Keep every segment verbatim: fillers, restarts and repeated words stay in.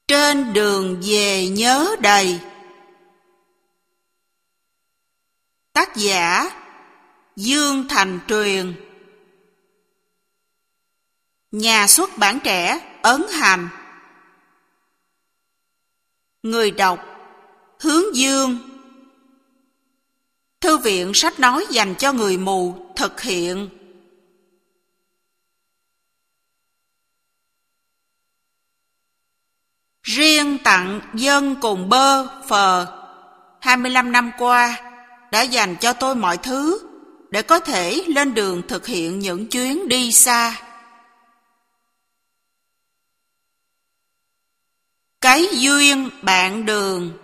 Trên đường về nhớ đầy. Tác giả Dương Thành Truyền. Nhà xuất bản trẻ Ấn Hành. Người đọc Hướng Dương. Thư viện sách nói dành cho người mù thực hiện. Riêng tặng dân cùng bơ phờ, hai mươi lăm năm qua đã dành cho tôi mọi thứ để có thể lên đường thực hiện những chuyến đi xa. Cái duyên bạn đường.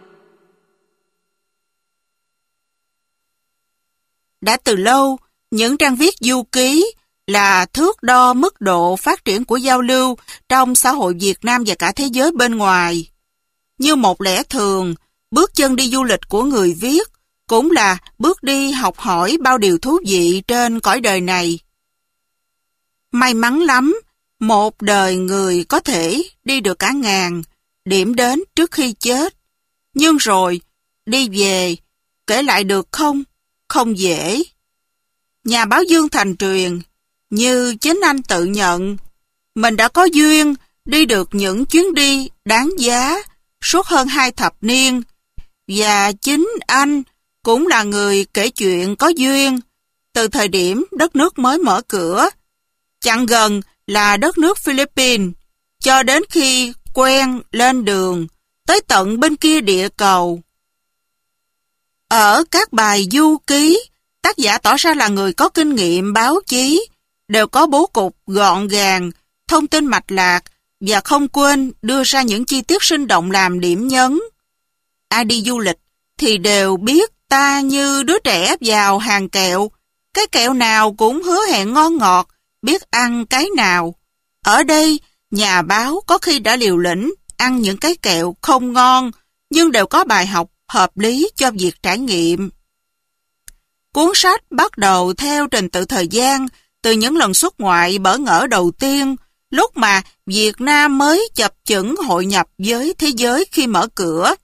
Đã từ lâu, những trang viết du ký là thước đo mức độ phát triển của giao lưu trong xã hội Việt Nam và cả thế giới bên ngoài. Như một lẽ thường, bước chân đi du lịch của người viết cũng là bước đi học hỏi bao điều thú vị trên cõi đời này. May mắn lắm, một đời người có thể đi được cả ngàn điểm đến trước khi chết. Nhưng rồi, đi về, kể lại được không? Không dễ. Nhà báo Dương Thành Truyền, như chính anh tự nhận, mình đã có duyên đi được những chuyến đi đáng giá suốt hơn hai thập niên, và chính anh cũng là người kể chuyện có duyên từ thời điểm đất nước mới mở cửa, chặng gần là đất nước Philippines, cho đến khi quen lên đường tới tận bên kia địa cầu. Ở các bài du ký, tác giả tỏ ra là người có kinh nghiệm báo chí, đều có bố cục gọn gàng, thông tin mạch lạc và không quên đưa ra những chi tiết sinh động làm điểm nhấn. Ai đi du lịch thì đều biết ta như đứa trẻ vào hàng kẹo, cái kẹo nào cũng hứa hẹn ngon ngọt, biết ăn cái nào. Ở đây, nhà báo có khi đã liều lĩnh ăn những cái kẹo không ngon, nhưng đều có bài học hợp lý cho việc trải nghiệm. Cuốn sách bắt đầu theo trình tự thời gian từ những lần xuất ngoại bỡ ngỡ đầu tiên, lúc mà Việt Nam mới chập chững hội nhập với thế giới khi mở cửa.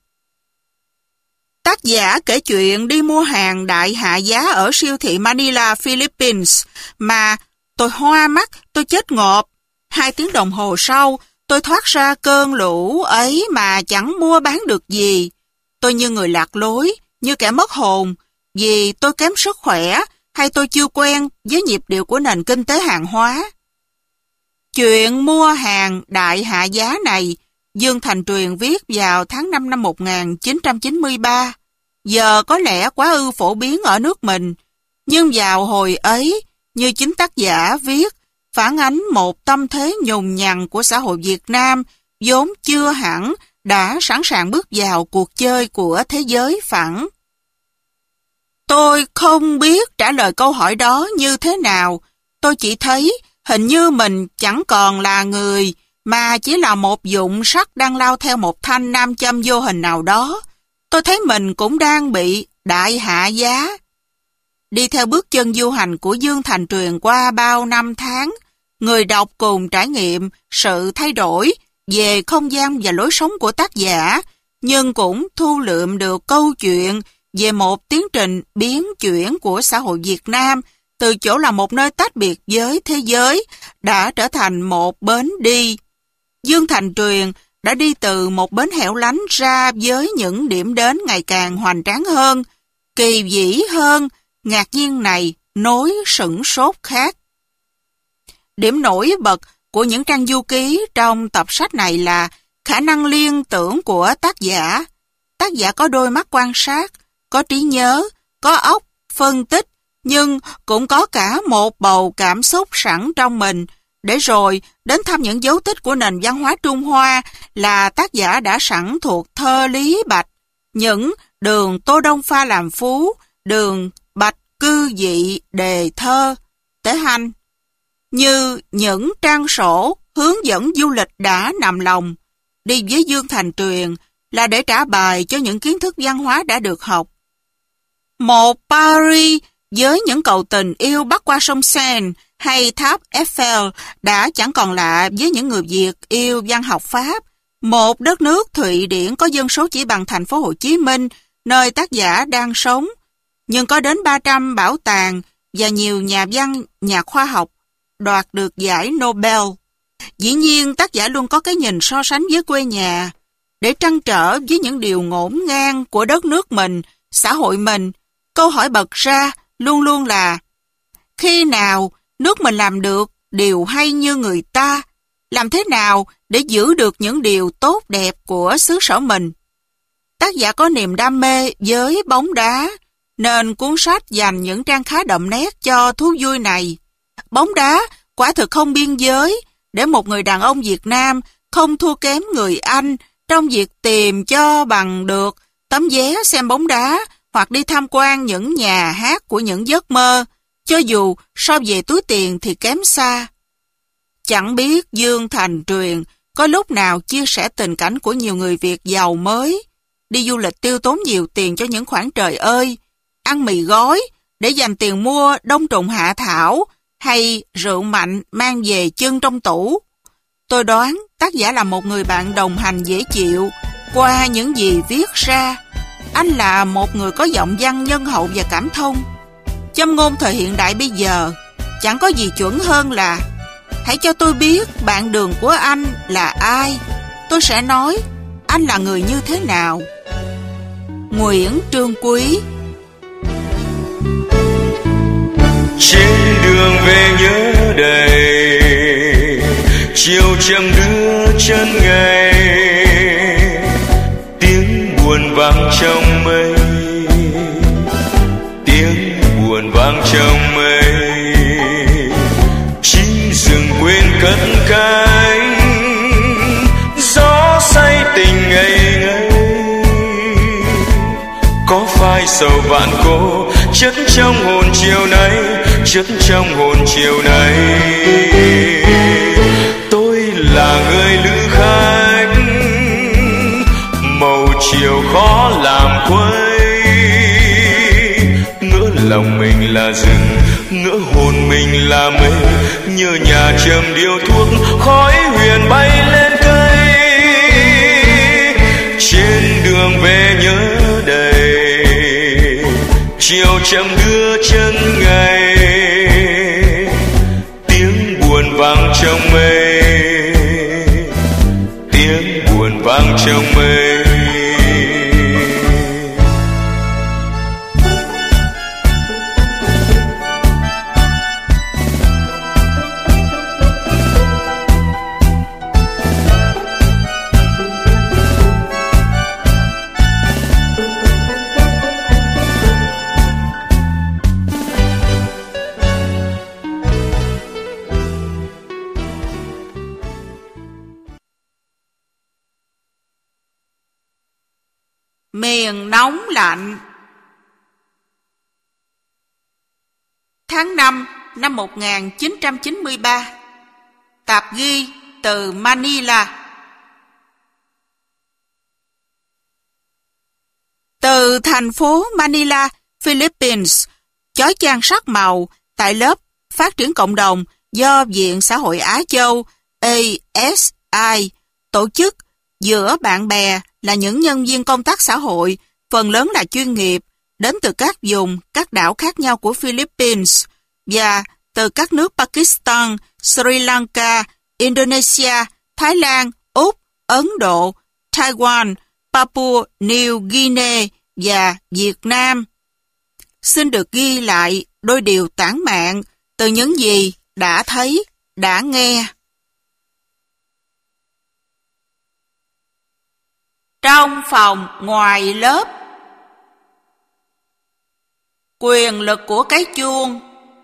Tác giả kể chuyện đi mua hàng đại hạ giá ở siêu thị Manila, Philippines, mà tôi hoa mắt, tôi chết ngộp. Hai tiếng đồng hồ sau, tôi thoát ra cơn lũ ấy mà chẳng mua bán được gì. Tôi như người lạc lối, như kẻ mất hồn, vì tôi kém sức khỏe, hay tôi chưa quen với nhịp điệu của nền kinh tế hàng hóa. Chuyện mua hàng đại hạ giá này, Dương Thành Truyền viết vào tháng năm năm một nghìn chín trăm chín mươi ba. Giờ có lẽ quá ư phổ biến ở nước mình, nhưng vào hồi ấy, như chính tác giả viết, phản ánh một tâm thế nhùng nhằng của xã hội Việt Nam, vốn chưa hẳn đã sẵn sàng bước vào cuộc chơi của thế giới phẳng. Tôi không biết trả lời câu hỏi đó như thế nào. Tôi chỉ thấy hình như mình chẳng còn là người, mà chỉ là một dụng sắt đang lao theo một thanh nam châm vô hình nào đó. Tôi thấy mình cũng đang bị đại hạ giá. Đi theo bước chân du hành của Dương Thành Truyền qua bao năm tháng, người đọc cùng trải nghiệm sự thay đổi về không gian và lối sống của tác giả, nhưng cũng thu lượm được câu chuyện về một tiến trình biến chuyển của xã hội Việt Nam từ chỗ là một nơi tách biệt với thế giới đã trở thành một bến đi. Dương Thành Truyền đã đi từ một bến hẻo lánh ra với những điểm đến ngày càng hoành tráng hơn, kỳ vĩ hơn, ngạc nhiên này nối sửng sốt khác. Điểm nổi bật của những trang du ký trong tập sách này là khả năng liên tưởng của tác giả. Tác giả có đôi mắt quan sát, có trí nhớ, có óc phân tích, nhưng cũng có cả một bầu cảm xúc sẵn trong mình, để rồi đến thăm những dấu tích của nền văn hóa Trung Hoa là tác giả đã sẵn thuộc thơ Lý Bạch, những đường Tô Đông pha làm phú, đường Bạch cư dị đề thơ, tế hành. Như những trang sổ hướng dẫn du lịch đã nằm lòng, đi với Dương Thành Truyền là để trả bài cho những kiến thức văn hóa đã được học. Một Paris với những cầu tình yêu bắc qua sông Seine hay tháp Eiffel đã chẳng còn lạ với những người Việt yêu văn học Pháp, Một đất nước Thụy Điển có dân số chỉ bằng thành phố Hồ Chí Minh, nơi tác giả đang sống, nhưng có đến ba trăm bảo tàng và nhiều nhà văn, nhà khoa học đoạt được giải Nobel. Dĩ nhiên, tác giả luôn có cái nhìn so sánh với quê nhà, để trăn trở với những điều ngổn ngang của đất nước mình, xã hội mình. Câu hỏi bật ra luôn luôn là: khi nào nước mình làm được điều hay như người ta? Làm thế nào để giữ được những điều tốt đẹp của xứ sở mình? Tác giả có niềm đam mê với bóng đá, nên cuốn sách dành những trang khá đậm nét cho thú vui này. Bóng đá quả thực không biên giới, để một người đàn ông Việt Nam không thua kém người Anh trong việc tìm cho bằng được tấm vé xem bóng đá hoặc đi tham quan những nhà hát của những giấc mơ, cho dù so về túi tiền thì kém xa. Chẳng biết Dương Thành Truyền có lúc nào chia sẻ tình cảnh của nhiều người Việt giàu mới, đi du lịch tiêu tốn nhiều tiền cho những khoản trời ơi, ăn mì gói để dành tiền mua đông trùng hạ thảo hay rượu mạnh mang về chân trong tủ. Tôi đoán tác giả là một người bạn đồng hành dễ chịu qua những gì viết ra. Anh là một người có giọng văn nhân hậu và cảm thông. Châm ngôn thời hiện đại bây giờ chẳng có gì chuẩn hơn là: hãy cho tôi biết bạn đường của anh là ai, tôi sẽ nói anh là người như thế nào. Nguyễn Trương Quý. Trên đường về nhớ đầy, chiều chẳng đưa chân ngày, tiếng buồn vang trong mây, tiếng buồn vang trong mây. Chim rừng quên cất cánh, gió say tình ngây ngây. Có phai sầu vạn cố chất trong hồn chiều nay, chất trong hồn chiều nay. Tôi là người lữ khách, màu chiều khó làm quấy. Ngỡ lòng mình là rừng, ngỡ hồn mình là mây, nhớ nhà trầm điếu thuốc, khói huyền bay lên cây. Trên đường về nhớ đầy, chiều chậm đưa chân ngày, tiếng buồn vang trong mây, tiếng buồn vang trong mây. Miền nóng lạnh. Tháng năm năm một nghìn chín trăm chín mươi ba. Tạp ghi từ Manila. Từ thành phố Manila, Philippines, chói chang sắc màu tại lớp phát triển cộng đồng do Viện Xã hội Á Châu A S I tổ chức giữa bạn bè là những nhân viên công tác xã hội, phần lớn là chuyên nghiệp, đến từ các vùng, các đảo khác nhau của Philippines và từ các nước Pakistan, Sri Lanka, Indonesia, Thái Lan, Úc, Ấn Độ, Taiwan, Papua New Guinea và Việt Nam. Xin được ghi lại đôi điều tản mạn từ những gì đã thấy, đã nghe. Trong phòng ngoài lớp, quyền lực của cái chuông.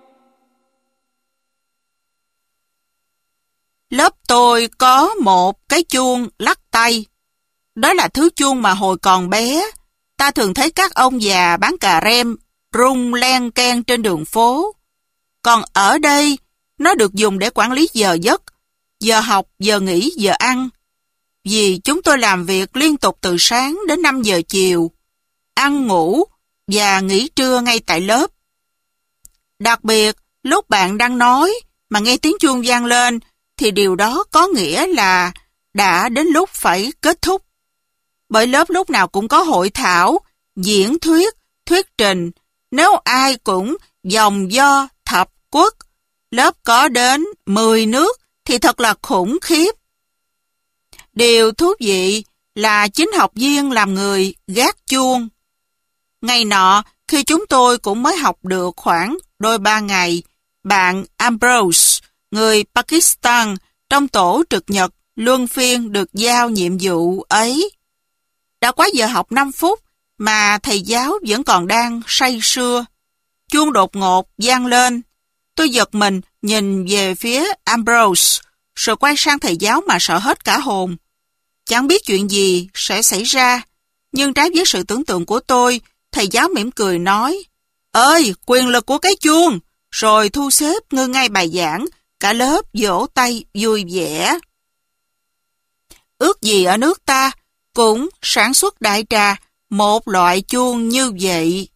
Lớp tôi có một cái chuông lắc tay. Đó là thứ chuông mà hồi còn bé, ta thường thấy các ông già bán cà rem rung len keng trên đường phố. Còn ở đây, nó được dùng để quản lý giờ giấc, giờ học, giờ nghỉ, giờ ăn. Vì chúng tôi làm việc liên tục từ sáng đến năm giờ chiều, ăn ngủ và nghỉ trưa ngay tại lớp. Đặc biệt, lúc bạn đang nói mà nghe tiếng chuông vang lên, thì điều đó có nghĩa là đã đến lúc phải kết thúc. Bởi lớp lúc nào cũng có hội thảo, diễn thuyết, thuyết trình. Nếu ai cũng dòng do thập quốc, lớp có đến mười nước thì thật là khủng khiếp. Điều thú vị là chính học viên làm người gác chuông. Ngày nọ, khi chúng tôi cũng mới học được khoảng đôi ba ngày, bạn Ambrose, người Pakistan, trong tổ trực nhật luân phiên được giao nhiệm vụ ấy. Đã quá giờ học năm phút mà thầy giáo vẫn còn đang say sưa. Chuông đột ngột vang lên. Tôi giật mình nhìn về phía Ambrose, rồi quay sang thầy giáo mà sợ hết cả hồn. Chẳng biết chuyện gì sẽ xảy ra, nhưng trái với sự tưởng tượng của tôi, thầy giáo mỉm cười nói, ơi, quyền lực của cái chuông, rồi thu xếp ngưng ngay bài giảng, cả lớp vỗ tay vui vẻ. Ước gì ở nước ta cũng sản xuất đại trà một loại chuông như vậy.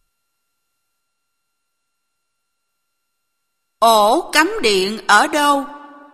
Ổ cắm điện ở đâu?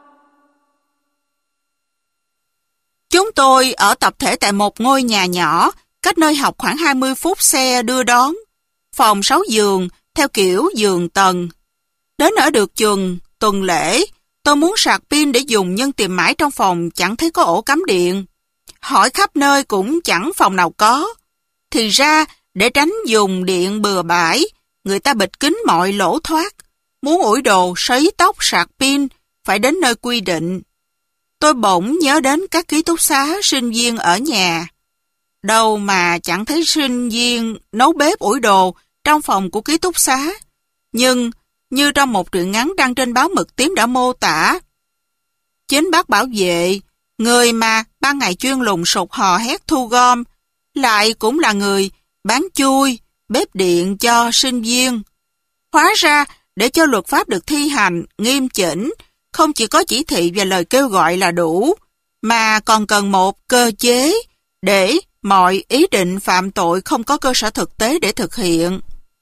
Chúng tôi ở tập thể tại một ngôi nhà nhỏ, cách nơi học khoảng hai mươi phút xe đưa đón. Phòng sáu giường, theo kiểu giường tầng. Đến ở được chừng, tuần lễ, tôi muốn sạc pin để dùng nhưng tìm mãi trong phòng chẳng thấy có ổ cắm điện. Hỏi khắp nơi cũng chẳng phòng nào có. Thì ra, để tránh dùng điện bừa bãi, người ta bịt kín mọi lỗ thoát. Muốn ủi đồ, sấy tóc, sạc pin, phải đến nơi quy định. Tôi bỗng nhớ đến các ký túc xá sinh viên ở nhà. Đâu mà chẳng thấy sinh viên nấu bếp ủi đồ trong phòng của ký túc xá. Nhưng, như trong một truyện ngắn đăng trên báo Mực Tím đã mô tả, chính bác bảo vệ, người mà ban ngày chuyên lùng sục hò hét thu gom, lại cũng là người bán chui, bếp điện cho sinh viên. Hóa ra, để cho luật pháp được thi hành nghiêm chỉnh, không chỉ có chỉ thị và lời kêu gọi là đủ, mà còn cần một cơ chế để mọi ý định phạm tội không có cơ sở thực tế để thực hiện.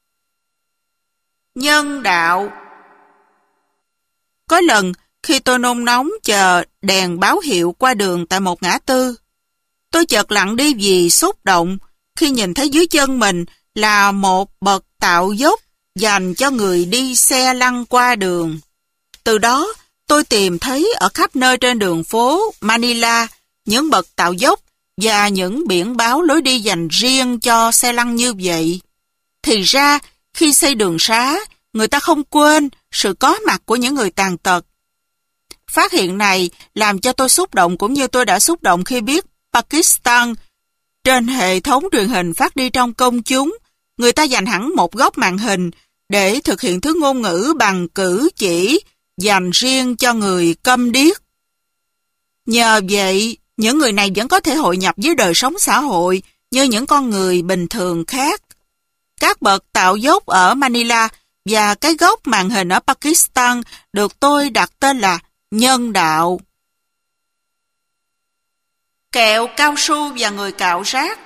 Nhân đạo. Có lần khi tôi nôn nóng chờ đèn báo hiệu qua đường tại một ngã tư, tôi chợt lặng đi vì xúc động khi nhìn thấy dưới chân mình là một bậc tạo dốc dành cho người đi xe lăn qua đường. Từ đó, tôi tìm thấy ở khắp nơi trên đường phố Manila những bậc tạo dốc và những biển báo lối đi dành riêng cho xe lăn như vậy. Thì ra, khi xây đường xá, người ta không quên sự có mặt của những người tàn tật. Phát hiện này làm cho tôi xúc động cũng như tôi đã xúc động khi biết Pakistan, trên hệ thống truyền hình phát đi trong công chúng, người ta dành hẳn một góc màn hình để thực hiện thứ ngôn ngữ bằng cử chỉ dành riêng cho người câm điếc. Nhờ vậy, những người này vẫn có thể hội nhập với đời sống xã hội như những con người bình thường khác. Các bậc tạo dốc ở Manila và cái góc màn hình ở Pakistan được tôi đặt tên là nhân đạo. Kẹo cao su và người cạo rác.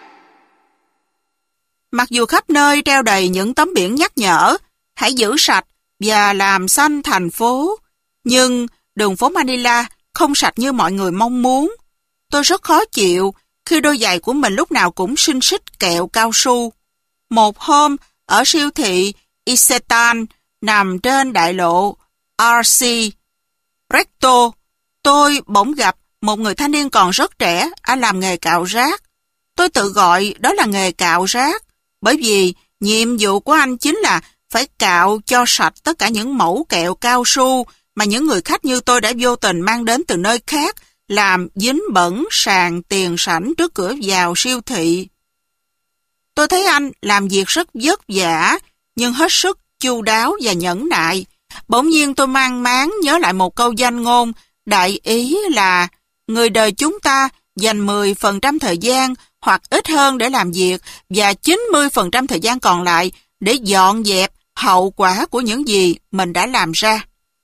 Mặc dù khắp nơi treo đầy những tấm biển nhắc nhở hãy giữ sạch và làm xanh thành phố, nhưng đường phố Manila không sạch như mọi người mong muốn. Tôi rất khó chịu khi đôi giày của mình lúc nào cũng xinh xít kẹo cao su. Một hôm, ở siêu thị Isetan nằm trên đại lộ rờ xê Recto, tôi bỗng gặp một người thanh niên còn rất trẻ, anh làm nghề cạo rác. Tôi tự gọi đó là nghề cạo rác, bởi vì nhiệm vụ của anh chính là phải cạo cho sạch tất cả những mẩu kẹo cao su mà những người khách như tôi đã vô tình mang đến từ nơi khác, làm dính bẩn sàn tiền sảnh trước cửa vào siêu thị. Tôi thấy anh làm việc rất vất vả, nhưng hết sức chu đáo và nhẫn nại. Bỗng nhiên tôi mang máng nhớ lại một câu danh ngôn, đại ý là người đời chúng ta dành mười phần trăm thời gian hoặc ít hơn để làm việc và chín mươi phần trăm thời gian còn lại để dọn dẹp hậu quả của những gì mình đã làm ra.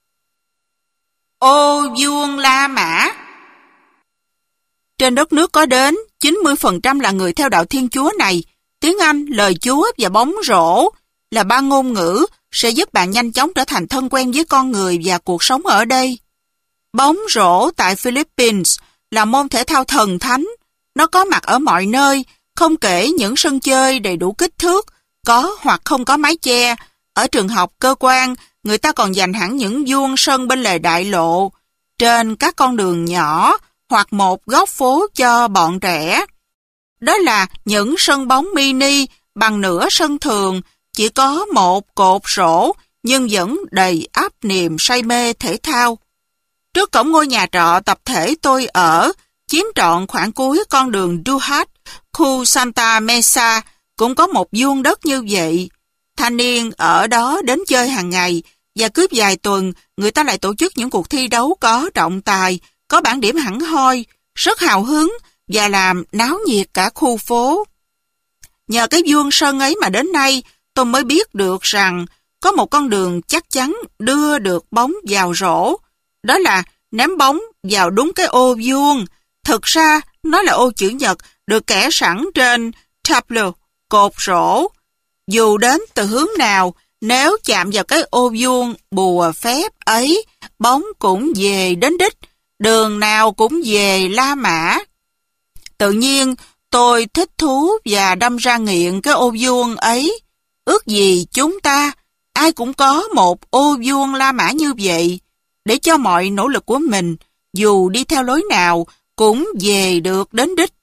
Ô vuông La Mã. Trên đất nước có đến chín mươi phần trăm là người theo đạo Thiên Chúa này. Tiếng Anh, lời Chúa và bóng rổ là ba ngôn ngữ sẽ giúp bạn nhanh chóng trở thành thân quen với con người và cuộc sống ở đây. Bóng rổ tại Philippines là môn thể thao thần thánh. Nó có mặt ở mọi nơi, không kể những sân chơi đầy đủ kích thước, có hoặc không có mái che. Ở trường học, cơ quan, người ta còn dành hẳn những vuông sân bên lề đại lộ, trên các con đường nhỏ hoặc một góc phố cho bọn trẻ. Đó là những sân bóng mini bằng nửa sân thường, chỉ có một cột sổ nhưng vẫn đầy ắp niềm say mê thể thao. Trước cổng ngôi nhà trọ tập thể tôi ở, chiếm trọn khoảng cuối con đường Duhat, khu Santa Mesa, cũng có một vuông đất như vậy. Thanh niên ở đó đến chơi hàng ngày, và cứ vài tuần người ta lại tổ chức những cuộc thi đấu có trọng tài, có bảng điểm hẳn hoi, rất hào hứng và làm náo nhiệt cả khu phố. Nhờ cái vuông sân ấy mà đến nay tôi mới biết được rằng có một con đường chắc chắn đưa được bóng vào rổ. Đó là ném bóng vào đúng cái ô vuông. Thực ra nó là ô chữ nhật được kẻ sẵn trên tableau, cột rổ. Dù đến từ hướng nào, nếu chạm vào cái ô vuông bùa phép ấy, bóng cũng về đến đích, đường nào cũng về La Mã. Tự nhiên, tôi thích thú và đâm ra nghiện cái ô vuông ấy. Ước gì chúng ta, ai cũng có một ô vuông La Mã như vậy, để cho mọi nỗ lực của mình, dù đi theo lối nào, cũng về được đến đích.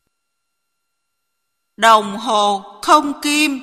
Đồng hồ không kim.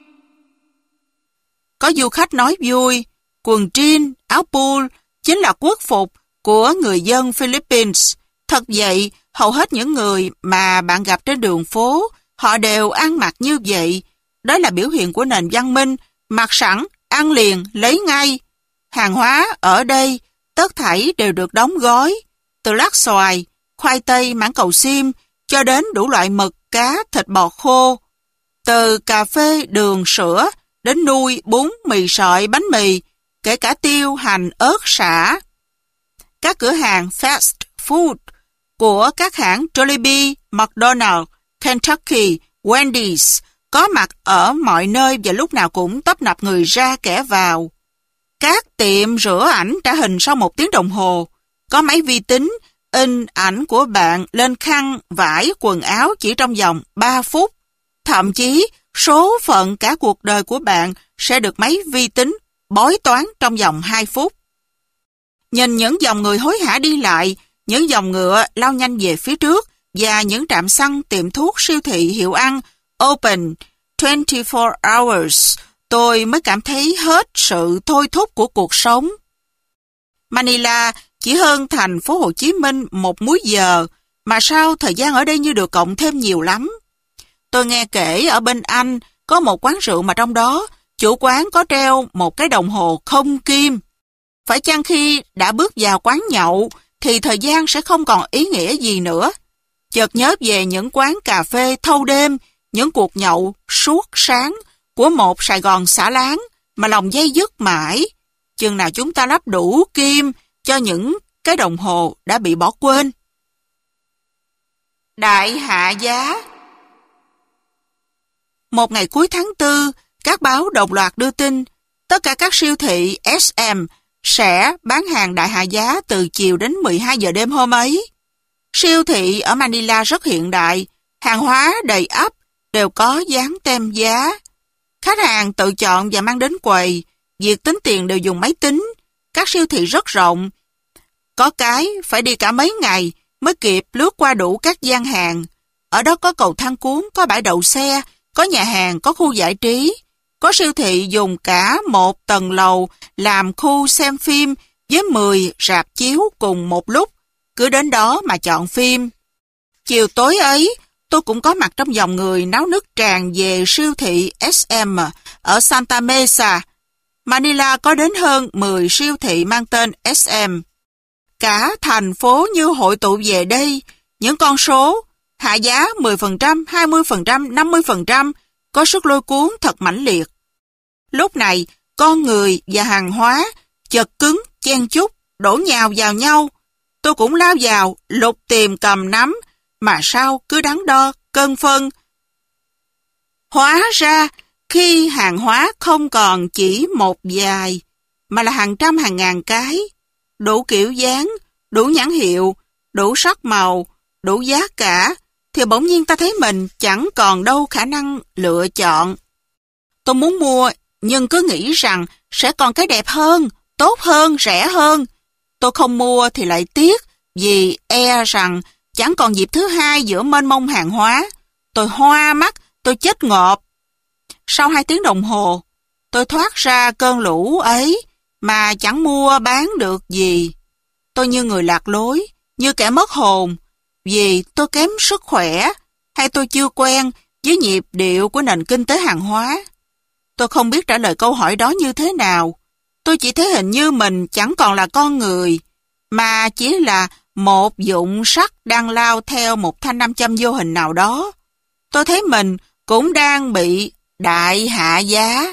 Có du khách nói vui, quần jean, áo pul chính là quốc phục của người dân Philippines. Thật vậy, hầu hết những người mà bạn gặp trên đường phố, họ đều ăn mặc như vậy. Đó là biểu hiện của nền văn minh, mặc sẵn, ăn liền, lấy ngay. Hàng hóa ở đây, tất thảy đều được đóng gói, từ lát xoài, khoai tây, mãng cầu xiêm, cho đến đủ loại mực, cá, thịt bò khô. Từ cà phê, đường, sữa, đến nuôi, bún, mì sợi, bánh mì, kể cả tiêu, hành, ớt, sả. Các cửa hàng fast food của các hãng Jollibee, McDonald's, Kentucky, Wendy's có mặt ở mọi nơi và lúc nào cũng tấp nập người ra kẻ vào. Các tiệm rửa ảnh trả hình sau một tiếng đồng hồ, có máy vi tính in ảnh của bạn lên khăn, vải, quần áo chỉ trong vòng ba phút. Thậm chí, số phận cả cuộc đời của bạn sẽ được máy vi tính bói toán trong vòng hai phút. Nhìn những dòng người hối hả đi lại, những dòng ngựa lao nhanh về phía trước và những trạm xăng, tiệm thuốc, siêu thị, hiệu ăn open hai mươi bốn hours, tôi mới cảm thấy hết sự thôi thúc của cuộc sống. Manila chỉ hơn thành phố Hồ Chí Minh một múi giờ, mà sao thời gian ở đây như được cộng thêm nhiều lắm. Tôi nghe kể ở bên Anh có một quán rượu mà trong đó chủ quán có treo một cái đồng hồ không kim. Phải chăng khi đã bước vào quán nhậu thì thời gian sẽ không còn ý nghĩa gì nữa? Chợt nhớ về những quán cà phê thâu đêm, những cuộc nhậu suốt sáng của một Sài Gòn xả láng mà lòng dây dứt mãi. Chừng nào chúng ta lắp đủ kim cho những cái đồng hồ đã bị bỏ quên? Đại hạ giá. Một ngày cuối tháng tư, các báo đồng loạt đưa tin tất cả các siêu thị ét em sẽ bán hàng đại hạ giá từ chiều đến mười hai giờ đêm hôm ấy. Siêu thị ở Manila rất hiện đại, hàng hóa đầy ắp, đều có dán tem giá. Khách hàng tự chọn và mang đến quầy, việc tính tiền đều dùng máy tính. Các siêu thị rất rộng, có cái phải đi cả mấy ngày mới kịp lướt qua đủ các gian hàng. Ở đó có cầu thang cuốn, có bãi đậu xe, có nhà hàng, có khu giải trí. Có siêu thị dùng cả một tầng lầu làm khu xem phim với mười rạp chiếu cùng một lúc. Cứ đến đó mà chọn phim. Chiều tối ấy, tôi cũng có mặt trong dòng người náo nức tràn về siêu thị ét em ở Santa Mesa. Manila có đến hơn mười siêu thị mang tên ét em. Cả thành phố như hội tụ về đây, những con số hạ giá mười phần trăm, hai mươi phần trăm, năm mươi phần trăm có sức lôi cuốn thật mãnh liệt. Lúc này, con người và hàng hóa chật cứng, chen chúc, đổ nhào vào nhau. Tôi cũng lao vào, lục tìm cầm nắm, mà sao cứ đắn đo, cân phân. Hóa ra, khi hàng hóa không còn chỉ một vài, mà là hàng trăm hàng ngàn cái, đủ kiểu dáng, đủ nhãn hiệu, đủ sắc màu, đủ giá cả, thì bỗng nhiên ta thấy mình chẳng còn đâu khả năng lựa chọn. Tôi muốn mua, nhưng cứ nghĩ rằng sẽ còn cái đẹp hơn, tốt hơn, rẻ hơn. Tôi không mua thì lại tiếc, vì e rằng chẳng còn dịp thứ hai giữa mênh mông hàng hóa. Tôi hoa mắt, tôi chết ngộp. Sau hai tiếng đồng hồ, tôi thoát ra cơn lũ ấy mà chẳng mua bán được gì. Tôi như người lạc lối, như kẻ mất hồn, vì tôi kém sức khỏe hay tôi chưa quen với nhịp điệu của nền kinh tế hàng hóa. Tôi không biết trả lời câu hỏi đó như thế nào. Tôi chỉ thấy hình như mình chẳng còn là con người, mà chỉ là một dụng sắt đang lao theo một thanh nam châm vô hình nào đó. Tôi thấy mình cũng đang bị đại hạ giá.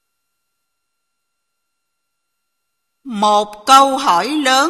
Một câu hỏi lớn.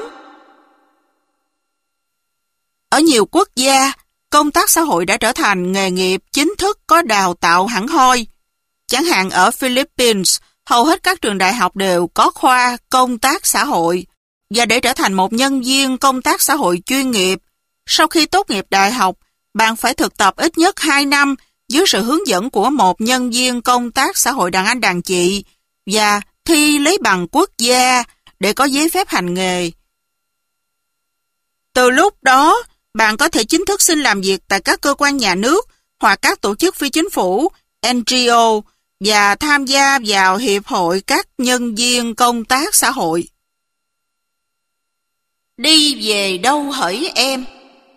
Ở nhiều quốc gia, công tác xã hội đã trở thành nghề nghiệp chính thức có đào tạo hẳn hoi. Chẳng hạn ở Philippines, hầu hết các trường đại học đều có khoa công tác xã hội. Và để trở thành một nhân viên công tác xã hội chuyên nghiệp, sau khi tốt nghiệp đại học, bạn phải thực tập ít nhất hai năm dưới sự hướng dẫn của một nhân viên công tác xã hội đàn anh đàn chị và thi lấy bằng quốc gia để có giấy phép hành nghề. Từ lúc đó, bạn có thể chính thức xin làm việc tại các cơ quan nhà nước hoặc các tổ chức phi chính phủ, en giê ô và tham gia vào Hiệp hội các nhân viên công tác xã hội. Đi về đâu hỡi em?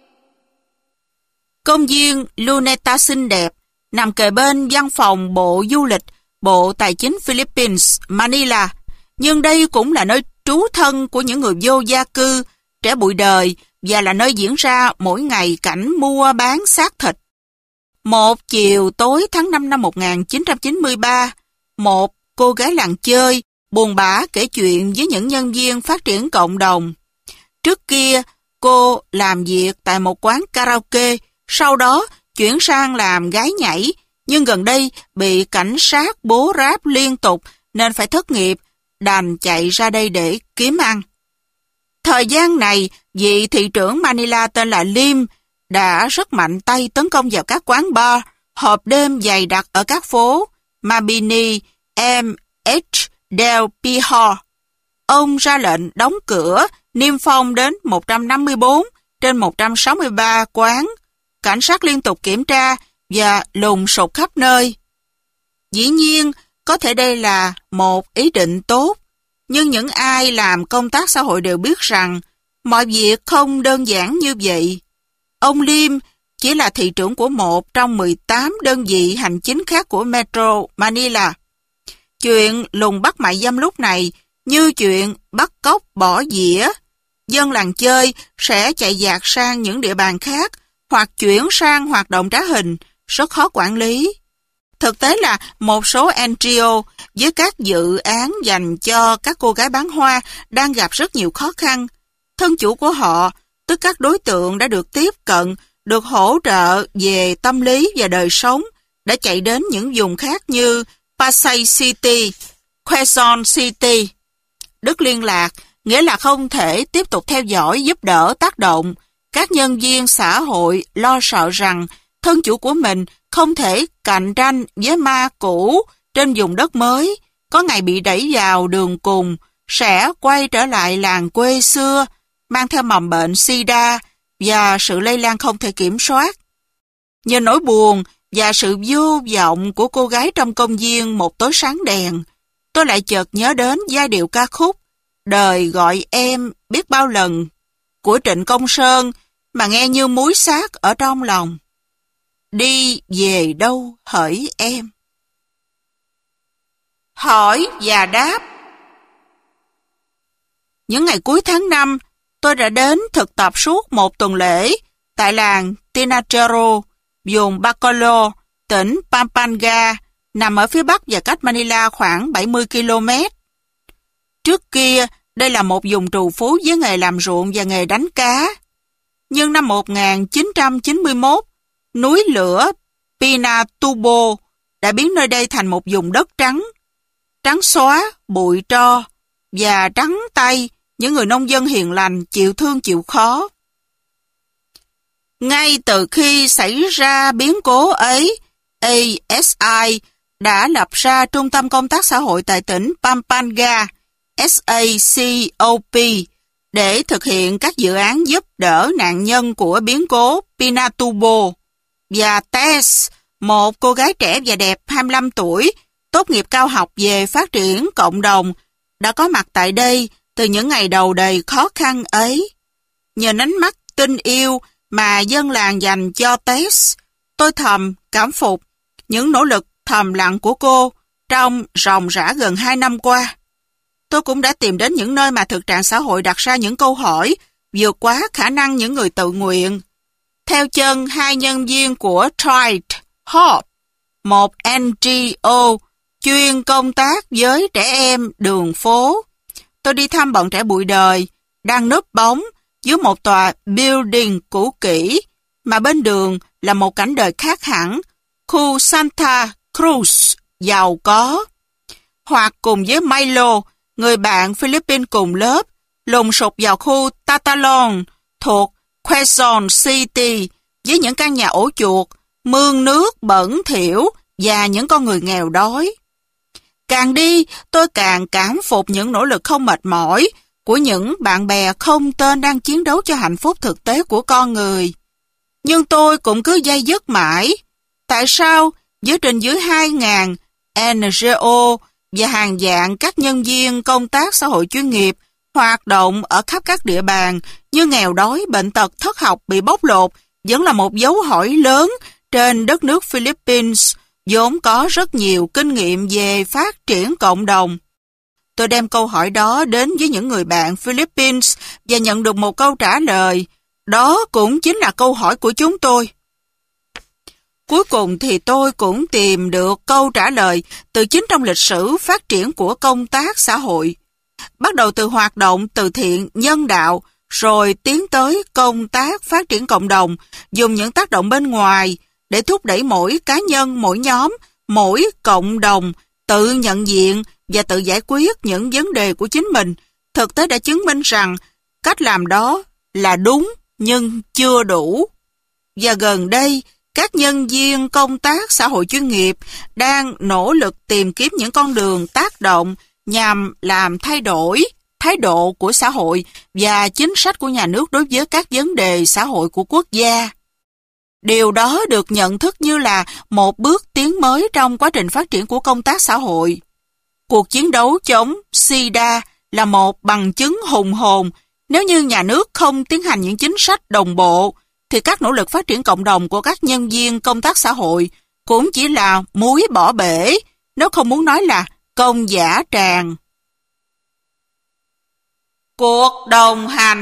Công viên Luneta xinh đẹp nằm kề bên văn phòng Bộ Du lịch, Bộ Tài chính Philippines, Manila. Nhưng đây cũng là nơi trú thân của những người vô gia cư, trẻ bụi đời và là nơi diễn ra mỗi ngày cảnh mua bán xác thịt. Một chiều tối tháng năm năm một nghìn chín trăm chín mươi ba, một cô gái làng chơi buồn bã kể chuyện với những nhân viên phát triển cộng đồng. Trước kia, cô làm việc tại một quán karaoke, sau đó chuyển sang làm gái nhảy, nhưng gần đây bị cảnh sát bố ráp liên tục nên phải thất nghiệp, đành chạy ra đây để kiếm ăn. Thời gian này, vị thị trưởng Manila tên là Lim đã rất mạnh tay tấn công vào các quán bar, hộp đêm dày đặc ở các phố Mabini, em hát, Del Pihor. Ông ra lệnh đóng cửa, niêm phong đến một trăm năm mươi bốn trên một trăm sáu mươi ba quán. Cảnh sát liên tục kiểm tra và lùng sục khắp nơi. Dĩ nhiên, có thể đây là một ý định tốt, nhưng những ai làm công tác xã hội đều biết rằng mọi việc không đơn giản như vậy. Ông Lim chỉ là thị trưởng của một trong mười tám đơn vị hành chính khác của Metro Manila. Chuyện lùng bắt mại dâm lúc này như chuyện bắt cóc bỏ dĩa. Dân làng chơi sẽ chạy dạt sang những địa bàn khác hoặc chuyển sang hoạt động trá hình, rất khó quản lý. Thực tế là một số en giê ô với các dự án dành cho các cô gái bán hoa đang gặp rất nhiều khó khăn. Thân chủ của họ, tức các đối tượng đã được tiếp cận, được hỗ trợ về tâm lý và đời sống, đã chạy đến những vùng khác như Pasay City, Quezon City. Đứt liên lạc nghĩa là không thể tiếp tục theo dõi, giúp đỡ, tác động. Các nhân viên xã hội lo sợ rằng thân chủ của mình không thể cạnh tranh với ma cũ trên vùng đất mới, có ngày bị đẩy vào đường cùng, sẽ quay trở lại làng quê xưa, mang theo mầm bệnh sida và sự lây lan không thể kiểm soát. Nhờ nỗi buồn và sự vô vọng của cô gái trong công viên một tối sáng đèn, tôi lại chợt nhớ đến giai điệu ca khúc Đời gọi em biết bao lần của Trịnh Công Sơn mà nghe như muối xát ở trong lòng. Đi về đâu hỡi em? Hỏi và đáp. Những ngày cuối tháng năm, tôi đã đến thực tập suốt một tuần lễ tại làng Tinachero, vùng Bacolod, tỉnh Pampanga, nằm ở phía bắc và cách Manila khoảng bảy mươi ki lô mét. Trước kia, đây là một vùng trù phú với nghề làm ruộng và nghề đánh cá. Nhưng năm một nghìn chín trăm chín mươi mốt, núi lửa Pinatubo đã biến nơi đây thành một vùng đất trắng. Trắng xóa, bụi tro và trắng tay những người nông dân hiền lành, chịu thương chịu khó. Ngay từ khi xảy ra biến cố ấy, a ét i đã lập ra Trung tâm Công tác Xã hội tại tỉnh Pampanga, SACOP, để thực hiện các dự án giúp đỡ nạn nhân của biến cố Pinatubo. Và Tess, một cô gái trẻ và đẹp hai mươi lăm tuổi, tốt nghiệp cao học về phát triển cộng đồng, đã có mặt tại đây từ những ngày đầu đầy khó khăn ấy. Nhờ ánh mắt tình yêu mà dân làng dành cho Tess, tôi thầm cảm phục những nỗ lực thầm lặng của cô trong ròng rã gần hai năm qua. Tôi cũng đã tìm đến những nơi mà thực trạng xã hội đặt ra những câu hỏi vượt quá khả năng những người tự nguyện. Theo chân hai nhân viên của Tried Hope, một en giê ô chuyên công tác với trẻ em đường phố, tôi đi thăm bọn trẻ bụi đời đang núp bóng dưới một tòa building cũ kỹ mà bên đường là một cảnh đời khác hẳn, khu Santa Cruz giàu có. Hoặc cùng với Milo, người bạn Philippines cùng lớp, lùng sục vào khu Tatalon thuộc Quezon City với những căn nhà ổ chuột, mương nước bẩn thỉu và những con người nghèo đói. Càng đi, tôi càng cảm phục những nỗ lực không mệt mỏi của những bạn bè không tên đang chiến đấu cho hạnh phúc thực tế của con người. Nhưng tôi cũng cứ day dứt mãi. Tại sao với trên dưới hai nghìn en giê ô và hàng vạn các nhân viên công tác xã hội chuyên nghiệp hoạt động ở khắp các địa bàn như nghèo đói, bệnh tật, thất học bị bóc lột vẫn là một dấu hỏi lớn trên đất nước Philippines, vốn có rất nhiều kinh nghiệm về phát triển cộng đồng. Tôi đem câu hỏi đó đến với những người bạn Philippines và nhận được một câu trả lời. Đó cũng chính là câu hỏi của chúng tôi. Cuối cùng thì tôi cũng tìm được câu trả lời từ chính trong lịch sử phát triển của công tác xã hội. Bắt đầu từ hoạt động từ thiện nhân đạo, rồi tiến tới công tác phát triển cộng đồng, dùng những tác động bên ngoài để thúc đẩy mỗi cá nhân, mỗi nhóm, mỗi cộng đồng tự nhận diện và tự giải quyết những vấn đề của chính mình. Thực tế đã chứng minh rằng cách làm đó là đúng nhưng chưa đủ. Và gần đây, các nhân viên công tác xã hội chuyên nghiệp đang nỗ lực tìm kiếm những con đường tác động nhằm làm thay đổi thái độ của xã hội và chính sách của nhà nước đối với các vấn đề xã hội của quốc gia. Điều đó được nhận thức như là một bước tiến mới trong quá trình phát triển của công tác xã hội. Cuộc chiến đấu chống SIDA là một bằng chứng hùng hồn. Nếu như nhà nước không tiến hành những chính sách đồng bộ, thì các nỗ lực phát triển cộng đồng của các nhân viên công tác xã hội cũng chỉ là muối bỏ bể, nếu không muốn nói là công dã tràng. Cuộc đồng hành.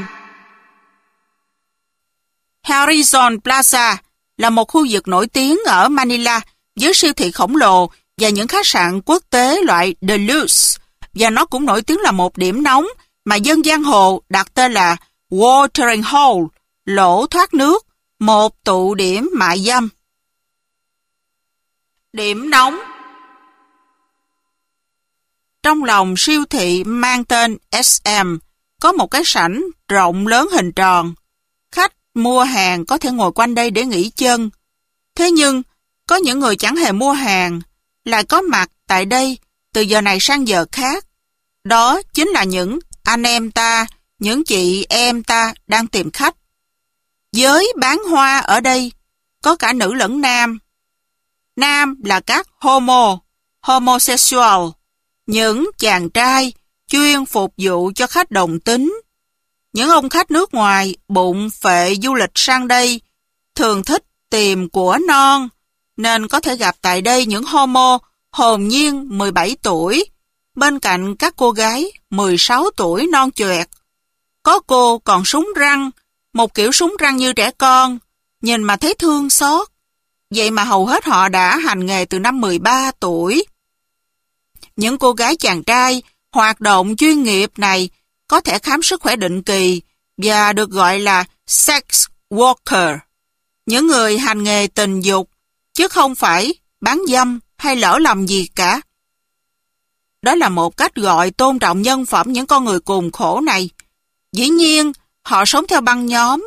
Horizon Plaza là một khu vực nổi tiếng ở Manila với siêu thị khổng lồ và những khách sạn quốc tế loại deluxe, và nó cũng nổi tiếng là một điểm nóng mà dân giang hồ đặt tên là Watering Hole, lỗ thoát nước, một tụ điểm mại dâm. Điểm nóng. Trong lòng siêu thị mang tên ét em có một cái sảnh rộng lớn hình tròn. Khách mua hàng có thể ngồi quanh đây để nghỉ chân. Thế nhưng, có những người chẳng hề mua hàng, lại có mặt tại đây từ giờ này sang giờ khác. Đó chính là những anh em ta, những chị em ta đang tìm khách. Giới bán hoa ở đây có cả nữ lẫn nam. Nam là các homo, homosexual, những chàng trai chuyên phục vụ cho khách đồng tính. Những ông khách nước ngoài bụng phệ du lịch sang đây thường thích tìm của non, nên có thể gặp tại đây những homo hồn nhiên mười bảy tuổi, bên cạnh các cô gái mười sáu tuổi non choẹt. Có cô còn súng răng, một kiểu súng răng như trẻ con, nhìn mà thấy thương xót. Vậy mà hầu hết họ đã hành nghề từ năm mười ba tuổi. Những cô gái chàng trai hoạt động chuyên nghiệp này có thể khám sức khỏe định kỳ và được gọi là sex worker, những người hành nghề tình dục, chứ không phải bán dâm hay lỡ lầm gì cả. Đó là một cách gọi tôn trọng nhân phẩm những con người cùng khổ này. Dĩ nhiên, họ sống theo băng nhóm,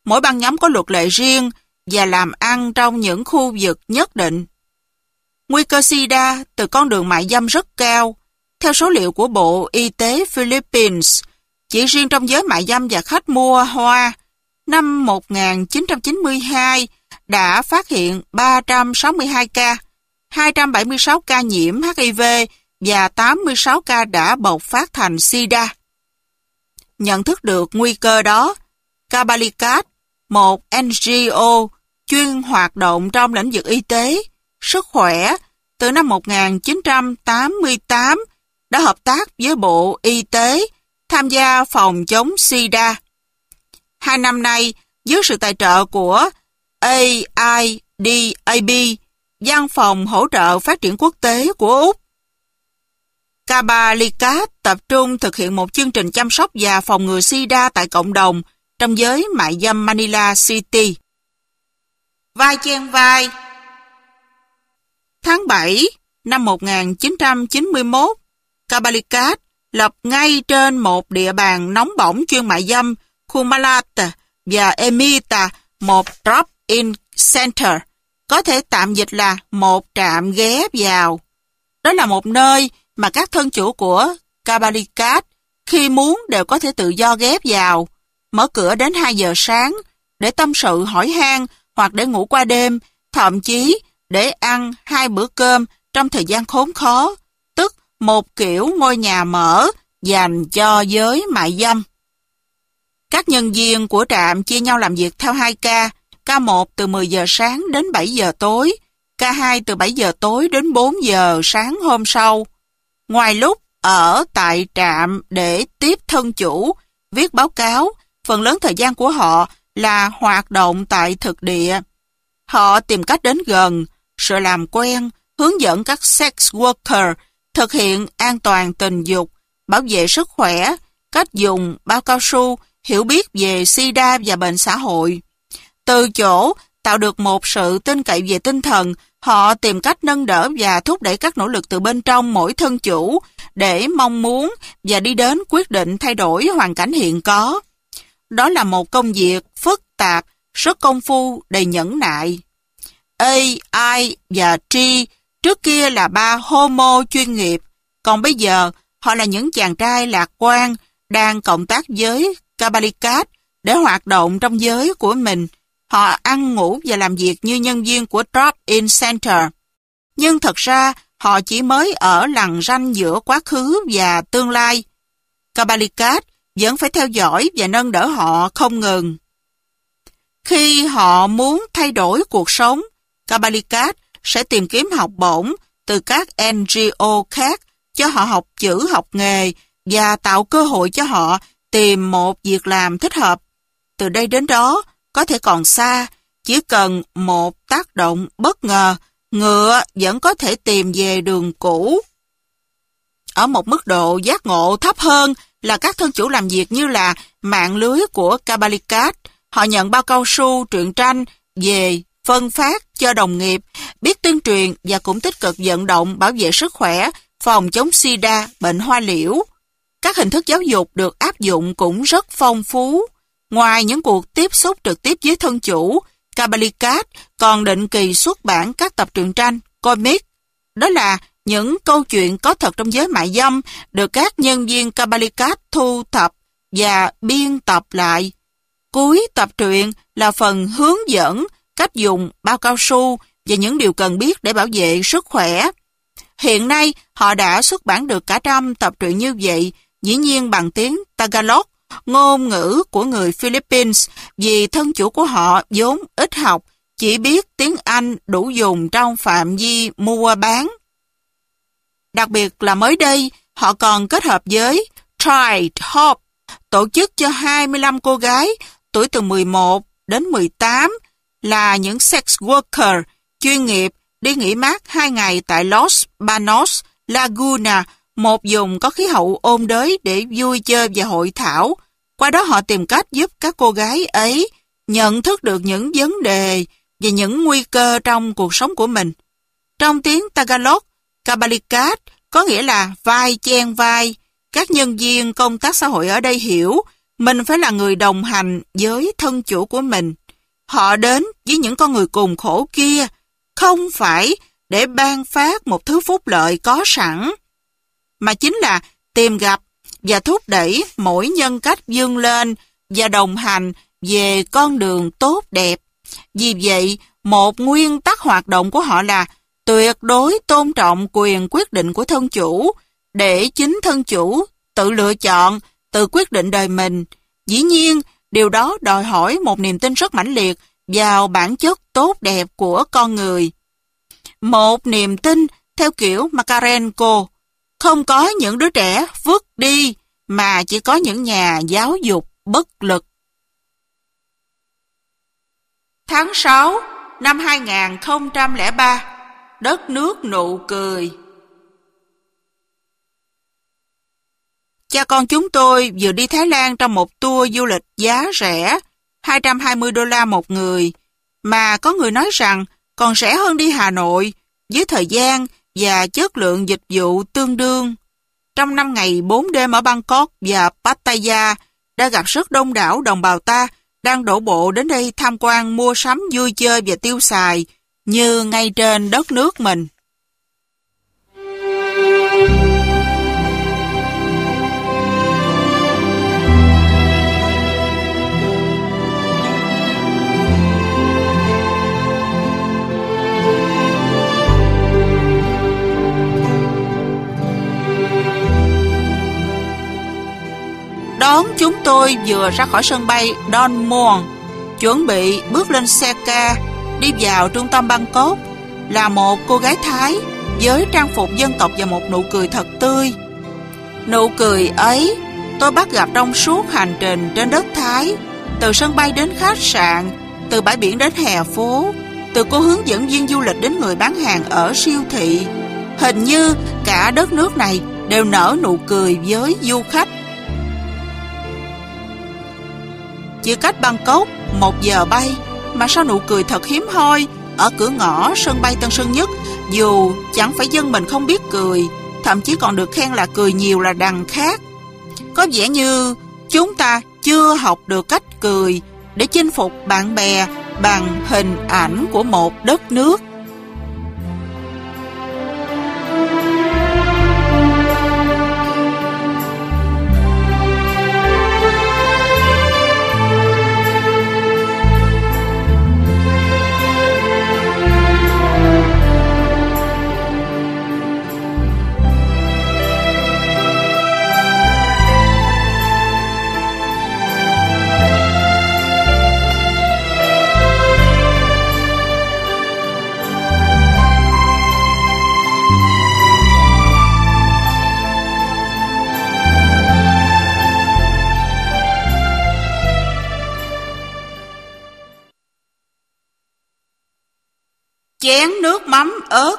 mỗi băng nhóm có luật lệ riêng và làm ăn trong những khu vực nhất định. Nguy cơ SIDA từ con đường mại dâm rất cao. Theo số liệu của Bộ Y tế Philippines, chỉ riêng trong giới mại dâm và khách mua hoa, năm một nghìn chín trăm chín mươi hai đã phát hiện ba trăm sáu mươi hai ca, hai trăm bảy mươi sáu ca nhiễm H I V và tám mươi sáu ca đã bộc phát thành SIDA. Nhận thức được nguy cơ đó, Kabalikat, một N G O chuyên hoạt động trong lĩnh vực y tế, sức khỏe, từ năm một nghìn chín trăm tám mươi tám đã hợp tác với Bộ Y tế tham gia phòng chống SIDA. Hai năm nay, dưới sự tài trợ của A I D A B, Văn phòng Hỗ trợ Phát triển Quốc tế của Úc, Kabalikat tập trung thực hiện một chương trình chăm sóc và phòng ngừa SIDA tại cộng đồng trong giới mại dâm Manila City. Vai chen vai. Tháng bảy năm một nghìn chín trăm chín mươi mốt, Kabalikat lập ngay trên một địa bàn nóng bỏng chuyên mại dâm khu Malata và Emita một drop-in center, có thể tạm dịch là một trạm ghé vào. Đó là một nơi mà các thân chủ của Kabalikat khi muốn đều có thể tự do ghé vào, mở cửa đến hai giờ sáng để tâm sự hỏi han hoặc để ngủ qua đêm, thậm chí để ăn hai bữa cơm trong thời gian khốn khó, tức một kiểu ngôi nhà mở dành cho giới mại dâm. Các nhân viên của trạm chia nhau làm việc theo hai ca, ca một từ mười giờ sáng đến bảy giờ tối, ca hai từ bảy giờ tối đến bốn giờ sáng hôm sau. Ngoài lúc ở tại trạm để tiếp thân chủ, viết báo cáo, phần lớn thời gian của họ là hoạt động tại thực địa. Họ tìm cách đến gần, sự làm quen, hướng dẫn các sex worker thực hiện an toàn tình dục, bảo vệ sức khỏe, cách dùng bao cao su, hiểu biết về SIDA và bệnh xã hội. Từ chỗ tạo được một sự tin cậy về tinh thần, họ tìm cách nâng đỡ và thúc đẩy các nỗ lực từ bên trong mỗi thân chủ để mong muốn và đi đến quyết định thay đổi hoàn cảnh hiện có. Đó là một công việc phức tạp, rất công phu, đầy nhẫn nại. A, I và T trước kia là ba homo chuyên nghiệp, còn bây giờ họ là những chàng trai lạc quan đang cộng tác với Kabalikat để hoạt động trong giới của mình. Họ ăn ngủ và làm việc như nhân viên của Drop-in Center. Nhưng thật ra họ chỉ mới ở lằn ranh giữa quá khứ và tương lai. Kabalikat vẫn phải theo dõi và nâng đỡ họ không ngừng. Khi họ muốn thay đổi cuộc sống, Kabalikat sẽ tìm kiếm học bổng từ các N G O khác cho họ học chữ học nghề và tạo cơ hội cho họ tìm một việc làm thích hợp. Từ đây đến đó, có thể còn xa, chỉ cần một tác động bất ngờ, ngựa vẫn có thể tìm về đường cũ. Ở một mức độ giác ngộ thấp hơn là các thân chủ làm việc như là mạng lưới của Kabalikat. Họ nhận bao cao su, truyện tranh về phân phát cho đồng nghiệp, biết tuyên truyền và cũng tích cực vận động bảo vệ sức khỏe, phòng chống SIDA, bệnh hoa liễu. Các hình thức giáo dục được áp dụng cũng rất phong phú. Ngoài những cuộc tiếp xúc trực tiếp với thân chủ, Kabalikat còn định kỳ xuất bản các tập truyện tranh, comic. Đó là những câu chuyện có thật trong giới mại dâm được các nhân viên Kabalikat thu thập và biên tập lại. Cuối tập truyện là phần hướng dẫn cách dùng bao cao su và những điều cần biết để bảo vệ sức khỏe. Hiện nay, họ đã xuất bản được cả trăm tập truyện như vậy, dĩ nhiên bằng tiếng Tagalog, ngôn ngữ của người Philippines, vì thân chủ của họ vốn ít học, chỉ biết tiếng Anh đủ dùng trong phạm vi mua bán. Đặc biệt là mới đây, họ còn kết hợp với Tide Hope, tổ chức cho hai mươi lăm cô gái tuổi từ mười một đến mười tám là những sex worker chuyên nghiệp đi nghỉ mát hai ngày tại Los Banos, Laguna, một vùng có khí hậu ôn đới để vui chơi và hội thảo. Qua đó họ tìm cách giúp các cô gái ấy nhận thức được những vấn đề và những nguy cơ trong cuộc sống của mình. Trong tiếng Tagalog, Kabalikat có nghĩa là vai chen vai. Các nhân viên công tác xã hội ở đây hiểu Mình phải là người đồng hành với thân chủ của mình. Họ đến với những con người cùng khổ kia, không phải để ban phát một thứ phúc lợi có sẵn, mà chính là tìm gặp và thúc đẩy mỗi nhân cách vươn lên và đồng hành về con đường tốt đẹp. Vì vậy, một nguyên tắc hoạt động của họ là tuyệt đối tôn trọng quyền quyết định của thân chủ, để chính thân chủ tự lựa chọn, tự quyết định đời mình. Dĩ nhiên, điều đó đòi hỏi một niềm tin rất mãnh liệt vào bản chất tốt đẹp của con người. Một niềm tin theo kiểu Makarenko, không có những đứa trẻ vứt đi, mà chỉ có những nhà giáo dục bất lực. Tháng sáu năm hai nghìn không trăm lẻ ba, đất nước nụ cười. Cha con chúng tôi vừa đi Thái Lan trong một tour du lịch giá rẻ, hai trăm hai mươi đô la một người, mà có người nói rằng còn rẻ hơn đi Hà Nội, với thời gian và chất lượng dịch vụ tương đương. Trong năm ngày bốn đêm ở Bangkok và Pattaya, đã gặp rất đông đảo đồng bào ta đang đổ bộ đến đây tham quan, mua sắm, vui chơi và tiêu xài, như ngay trên đất nước mình. Đón chúng tôi vừa ra khỏi sân bay Don Mueang, chuẩn bị bước lên xe ca đi vào trung tâm Bangkok, là một cô gái Thái với trang phục dân tộc và một nụ cười thật tươi. Nụ cười ấy tôi bắt gặp trong suốt hành trình trên đất Thái, từ sân bay đến khách sạn, từ bãi biển đến hè phố, từ cô hướng dẫn viên du lịch đến người bán hàng ở siêu thị. Hình như cả đất nước này đều nở nụ cười với du khách. Chỉ cách Bangkok một giờ bay, mà sao nụ cười thật hiếm hoi ở cửa ngõ sân bay Tân Sơn Nhất, dù chẳng phải dân mình không biết cười, thậm chí còn được khen là cười nhiều là đằng khác. Có vẻ như chúng ta chưa học được cách cười để chinh phục bạn bè bằng hình ảnh của một đất nước. Chén nước mắm ớt.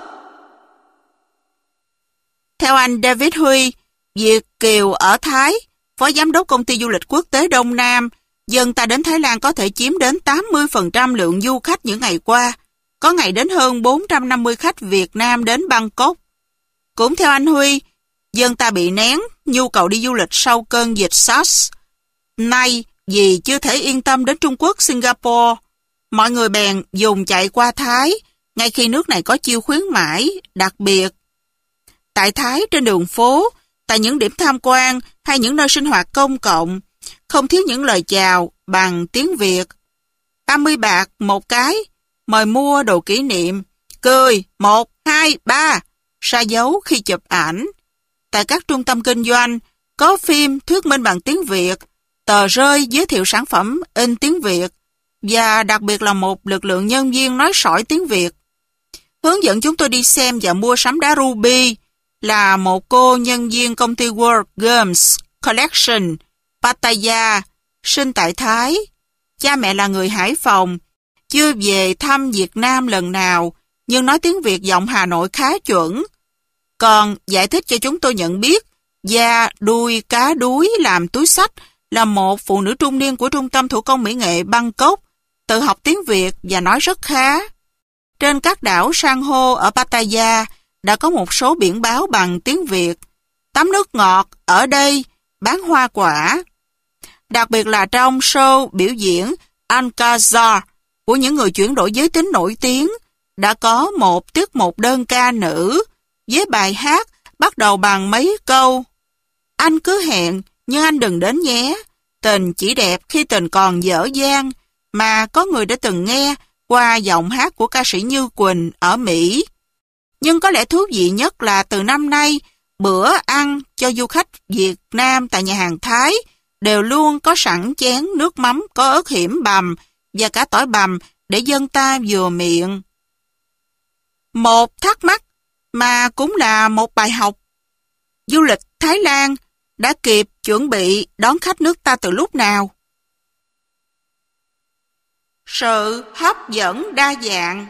Theo anh David Huy, Việt kiều ở Thái, Phó Giám đốc Công ty Du lịch Quốc tế Đông Nam, dân ta đến Thái Lan có thể chiếm đến tám mươi phần trăm lượng du khách những ngày qua. Có ngày đến hơn bốn trăm năm mươi khách Việt Nam đến Bangkok. Cũng theo anh Huy, dân ta bị nén nhu cầu đi du lịch sau cơn dịch SARS. Nay, vì chưa thể yên tâm đến Trung Quốc, Singapore, mọi người bèn dùng chạy qua Thái, ngay khi nước này có chiêu khuyến mãi đặc biệt. Tại Thái, trên đường phố, tại những điểm tham quan hay những nơi sinh hoạt công cộng, không thiếu những lời chào bằng tiếng Việt. ba mươi bạc một cái, mời mua đồ kỷ niệm, cười, một, hai, ba, sa dấu khi chụp ảnh. Tại các trung tâm kinh doanh, có phim thuyết minh bằng tiếng Việt, tờ rơi giới thiệu sản phẩm in tiếng Việt, và đặc biệt là một lực lượng nhân viên nói sỏi tiếng Việt. Hướng dẫn chúng tôi đi xem và mua sắm đá ruby là một cô nhân viên công ty World Games Collection, Pattaya, sinh tại Thái. Cha mẹ là người Hải Phòng, chưa về thăm Việt Nam lần nào, nhưng nói tiếng Việt giọng Hà Nội khá chuẩn. Còn giải thích cho chúng tôi nhận biết, da đuôi cá đuối làm túi xách là một phụ nữ trung niên của Trung tâm Thủ công Mỹ nghệ Bangkok, tự học tiếng Việt và nói rất khá. Trên các đảo san hô ở Pattaya đã có một số biển báo bằng tiếng Việt. Tắm nước ngọt ở đây, bán hoa quả. Đặc biệt là trong show biểu diễn Alcazar của những người chuyển đổi giới tính nổi tiếng, đã có một tiết mục đơn ca nữ với bài hát bắt đầu bằng mấy câu: anh cứ hẹn nhưng anh đừng đến nhé, tình chỉ đẹp khi tình còn dở dang, mà có người đã từng nghe qua giọng hát của ca sĩ Như Quỳnh ở Mỹ. Nhưng có lẽ thú vị nhất là từ năm nay, bữa ăn cho du khách Việt Nam tại nhà hàng Thái đều luôn có sẵn chén nước mắm có ớt hiểm bằm và cả tỏi bằm để dân ta vừa miệng. Một thắc mắc mà cũng là một bài học. Du lịch Thái Lan đã kịp chuẩn bị đón khách nước ta từ lúc nào? Sự hấp dẫn đa dạng.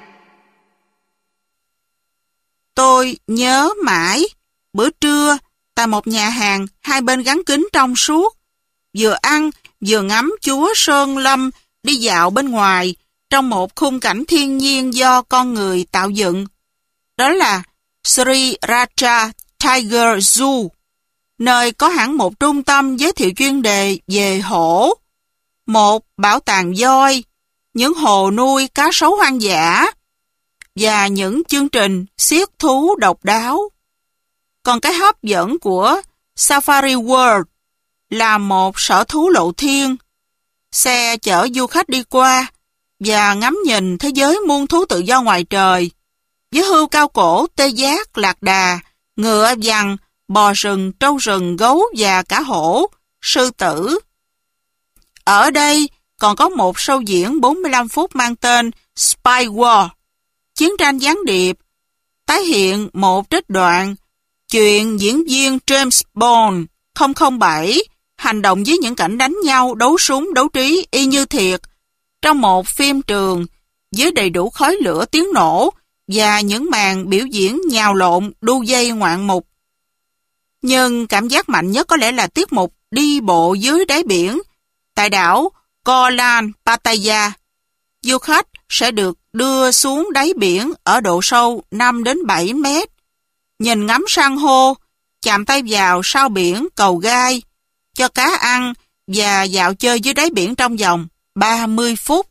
Tôi nhớ mãi bữa trưa tại một nhà hàng hai bên gắn kính trong suốt, vừa ăn vừa ngắm Chúa Sơn Lâm đi dạo bên ngoài trong một khung cảnh thiên nhiên do con người tạo dựng. Đó là Sri Raja Tiger Zoo, nơi có hẳn một trung tâm giới thiệu chuyên đề về hổ, một bảo tàng voi, những hồ nuôi cá sấu hoang dã và những chương trình xiết thú độc đáo. Còn cái hấp dẫn của Safari World là một sở thú lộ thiên. Xe chở du khách đi qua và ngắm nhìn thế giới muôn thú tự do ngoài trời, với hươu cao cổ, tê giác, lạc đà, ngựa vằn, bò rừng, trâu rừng, gấu và cả hổ, sư tử. Ở đây còn có một show diễn bốn mươi lăm phút mang tên Spy War, chiến tranh gián điệp, tái hiện một trích đoạn chuyện diễn viên James Bond không không bảy hành động với những cảnh đánh nhau, đấu súng, đấu trí y như thiệt trong một phim trường với đầy đủ khói lửa, tiếng nổ và những màn biểu diễn nhào lộn, đu dây ngoạn mục. Nhưng cảm giác mạnh nhất có lẽ là tiết mục đi bộ dưới đáy biển tại đảo Kolan Pattaya. Du khách sẽ được đưa xuống đáy biển ở độ sâu năm đến bảy mét, nhìn ngắm san hô, chạm tay vào sao biển cầu gai, cho cá ăn và dạo chơi dưới đáy biển trong vòng ba mươi phút.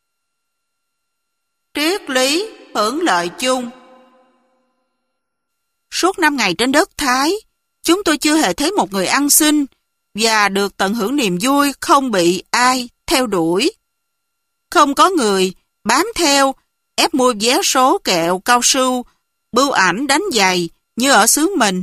Triết lý hưởng lợi chung. Suốt năm ngày trên đất Thái, chúng tôi chưa hề thấy một người ăn xin và được tận hưởng niềm vui không bị ai theo đuổi. Không có người bám theo, ép mua vé số, kẹo, cao su, bưu ảnh, đánh giày như ở xứ mình.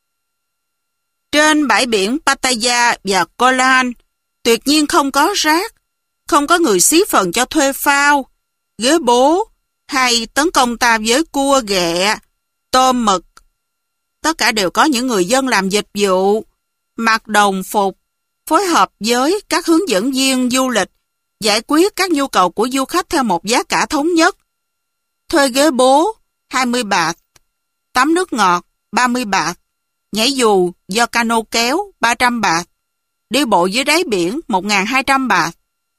Trên bãi biển Pattaya và Kolan, tuyệt nhiên không có rác, không có người xí phần cho thuê phao, ghế bố, hay tấn công ta với cua ghẹ, tôm mực. Tất cả đều có những người dân làm dịch vụ, mặc đồng phục, phối hợp với các hướng dẫn viên du lịch, giải quyết các nhu cầu của du khách theo một giá cả thống nhất. Thuê ghế bố, hai mươi bạt, tắm nước ngọt, ba mươi bạt, nhảy dù do cano kéo, ba trăm bạt, đi bộ dưới đáy biển, một nghìn hai trăm bạt.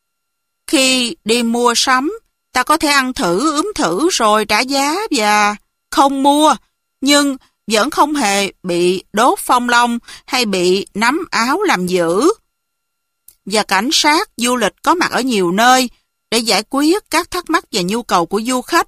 Khi đi mua sắm, ta có thể ăn thử, ướm thử rồi trả giá và không mua, nhưng vẫn không hề bị đốt phong long hay bị nắm áo làm dữ. Và cảnh sát du lịch có mặt ở nhiều nơi để giải quyết các thắc mắc và nhu cầu của du khách.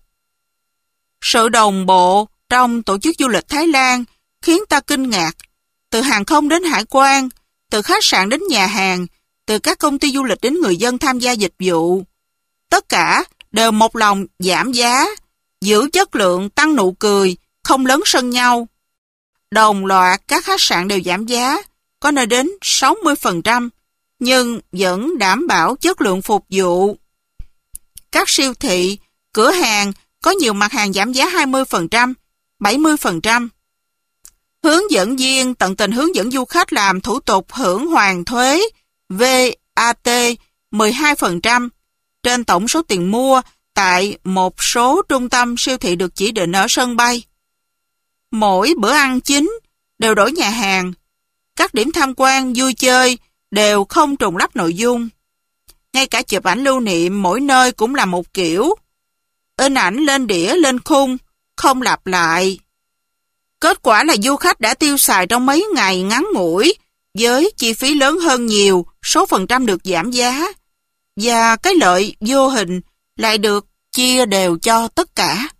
Sự đồng bộ trong tổ chức du lịch Thái Lan khiến ta kinh ngạc. Từ hàng không đến hải quan, từ khách sạn đến nhà hàng, từ các công ty du lịch đến người dân tham gia dịch vụ. Tất cả đều một lòng giảm giá, giữ chất lượng, tăng nụ cười, không lấn sân nhau. Đồng loạt các khách sạn đều giảm giá, có nơi đến sáu mươi phần trăm, nhưng vẫn đảm bảo chất lượng phục vụ. Các siêu thị, cửa hàng có nhiều mặt hàng giảm giá hai mươi phần trăm, bảy mươi phần trăm. Hướng dẫn viên tận tình hướng dẫn du khách làm thủ tục hưởng hoàn thuế vê a tê mười hai phần trăm trên tổng số tiền mua tại một số trung tâm siêu thị được chỉ định ở sân bay. Mỗi bữa ăn chính đều đổi nhà hàng. Các điểm tham quan vui chơi đều không trùng lắp nội dung. Ngay cả chụp ảnh lưu niệm mỗi nơi cũng là một kiểu. In ảnh lên đĩa lên khung, không lặp lại. Kết quả là du khách đã tiêu xài trong mấy ngày ngắn ngủi với chi phí lớn hơn nhiều, số phần trăm được giảm giá, và cái lợi vô hình lại được chia đều cho tất cả.